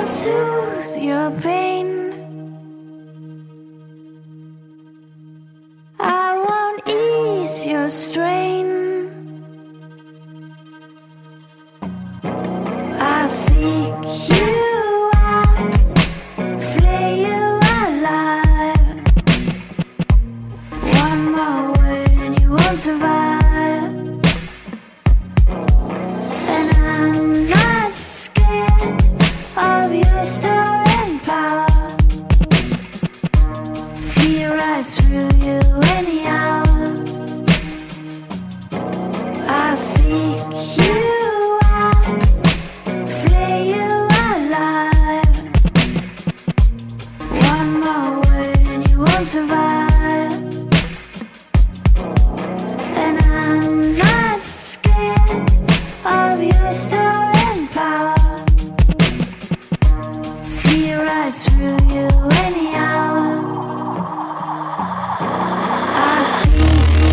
soothe your pain. I won't ease your strain. I seek you out, flay you alive. One more word and you won't survive. And I'm not scared of your stolen power. See right through you anyhow. I seek you out, flay you alive. One more word and you won't survive. And I'm not scared of your stolen power. See right through you anyhow. I see.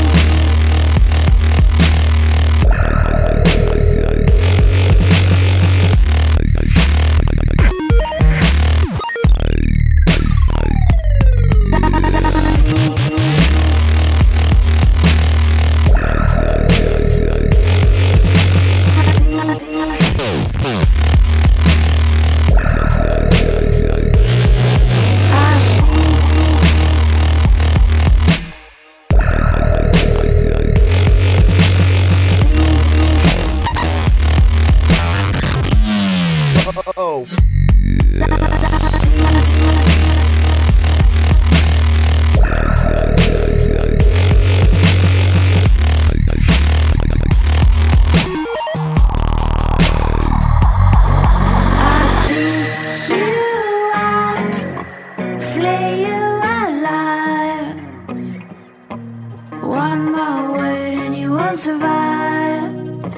Survive,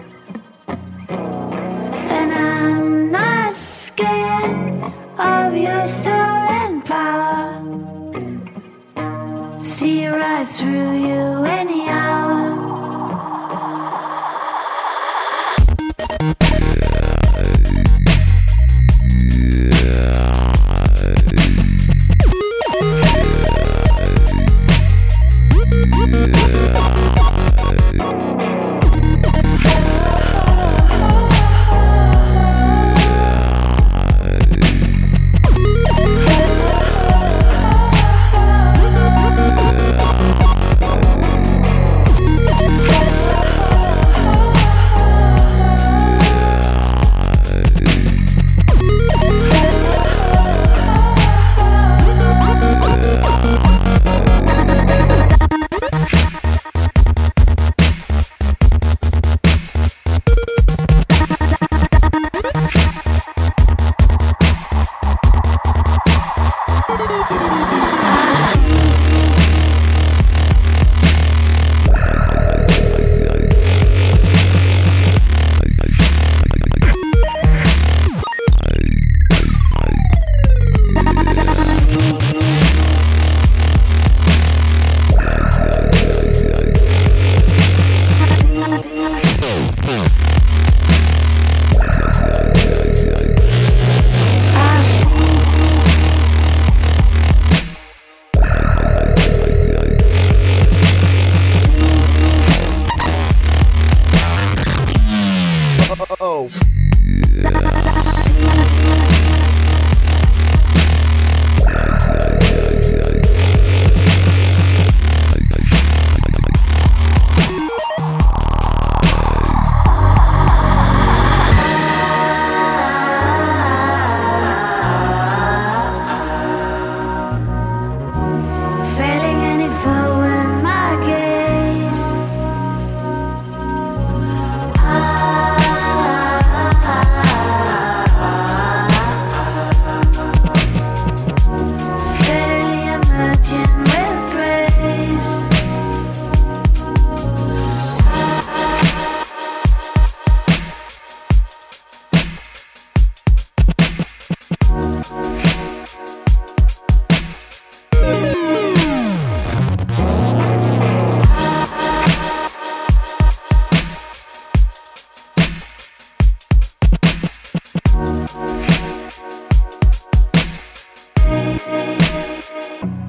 and I'm not scared of your stolen power. See right through you anyhow. way.